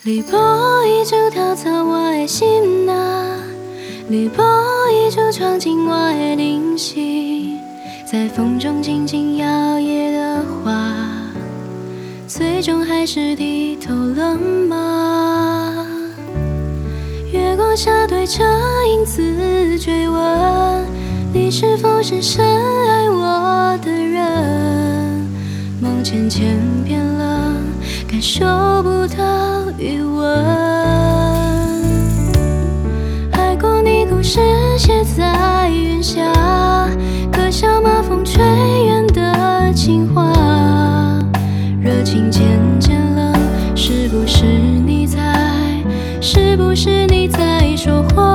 你抱依旧偷走我的心啊，你抱依旧闯进我的灵犀，在风中静静摇曳的花，最终还是低头了吗？月光下对着影子追问，你是否是深爱我的人？梦渐渐变冷，感受不到余温。爱过你故事写在云下，刻下马风吹远的情话。热情渐渐冷，是不是你在？是不是你在说谎？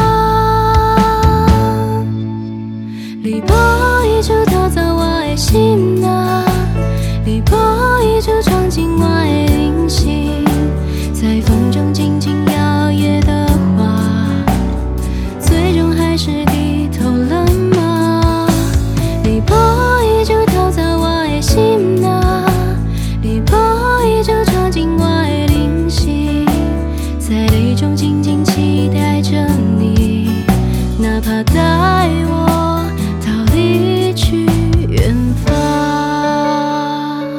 你抱依旧偷走我的心啊，你抱依旧闯进我的灵犀，在风中静静摇曳的花，最终还是低头了吗？你抱依旧偷走我的心啊，你抱依旧闯进我的灵犀，在泪中静静期待着你，哪怕带我逃离去远方。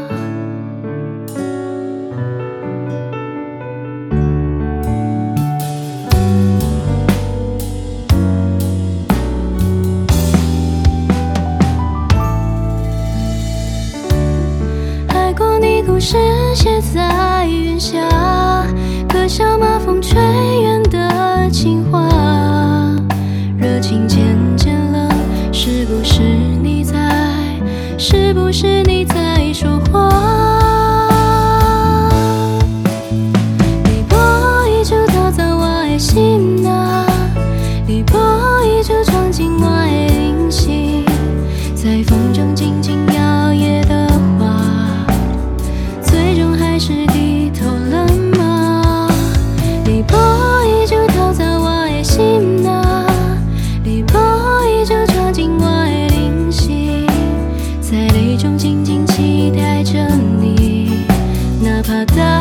爱过你故事写在云下，刻下马风吹远的情话。热情渐渐冷，是不是你在？是不是你在说谎？你抱依旧偷走我的心啊，你抱依旧闯进我的灵犀，在风中静静摇曳的花，最终还是低头了吗？你抱依旧偷走我的心啊，你抱依旧闯进我的灵犀，在泪中静静期待着你，哪怕